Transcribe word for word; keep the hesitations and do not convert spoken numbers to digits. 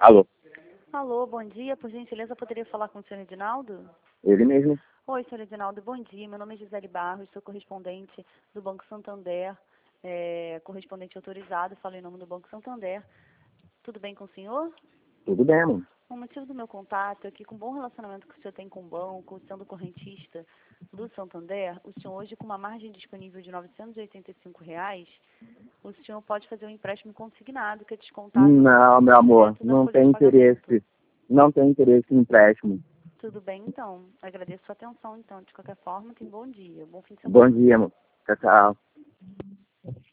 Alô, Alô, bom dia. Por gentileza, poderia falar com o senhor Edinaldo? ele mesmo? Oi, senhor Edinaldo, bom dia. Meu nome é Gisele Barros, sou correspondente do Banco Santander, é, correspondente autorizado, falo em nome do Banco Santander. Tudo bem com o senhor? Tudo bem, mano. O motivo do meu contato é que, com o bom relacionamento que o senhor tem com o banco, sendo correntista do Santander, o senhor hoje, com uma margem disponível de novecentos e oitenta e cinco reais, o senhor pode fazer um empréstimo consignado, que é descontado Não, meu amor, direto da não folha de tem pagamento. interesse. Não tem interesse em empréstimo. Tudo bem, então. Agradeço a sua atenção, então. De qualquer forma, tenha um bom dia, bom fim de Bom semana. dia, mano. Tchau, tchau.